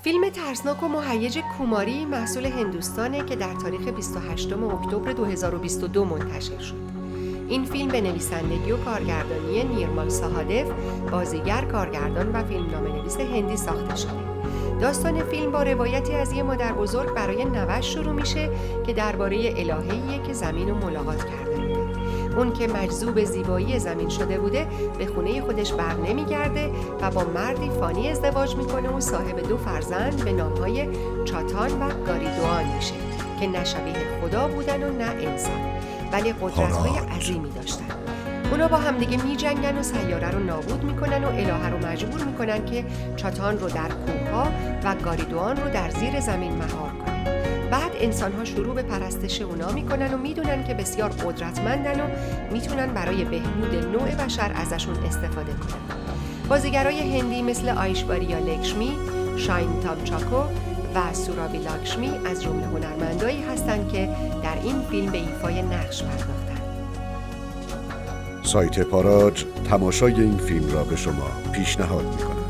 فیلم ترسناک و مهیج کوماری محصول هندوستانه که در تاریخ 28 اکتبر 2022 منتشر شد. این فیلم به نویسندگی و کارگردانی نیرمال ساهادف، بازیگر، کارگردان و فیلمنامه‌نویس هندی ساخته شده. داستان فیلم با روایتی از یه مادر بزرگ برای نوه‌اش شروع میشه که درباره الهه‌ایه که زمین رو ملاقات کرده بوده. اون که مجذوب زیبایی زمین شده بوده به خونه خودش بر نمیگرده و با مردی فانی ازدواج میکنه و صاحب 2 فرزند به نامهای چاتان و گاریدوان میشه که نه شبیه خدا بودن و نه انسان، ولی قدرت‌های عظیمی داشتن. اونا با همدیگه میجنگن و سیاره رو نابود میکنن و الهه رو مجبور میکنن که چاتان رو در کوه‌ها و گاریدوان رو در زیر زمین مهار کنه. بعد انسان‌ها شروع به پرستش اونا میکنن و میدونن که بسیار قدرتمندن و میتونن برای بهبود نوع بشر ازشون استفاده کنن. بازیگرای هندی مثل آیشواریا لکشمی، شاین تام چاکو و سورابی لاکشمی از جمله هنرمندایی هستند که در این فیلم به ایفای نقش پرداختند. سایت پاراج تماشای این فیلم را به شما پیشنهاد می‌کند.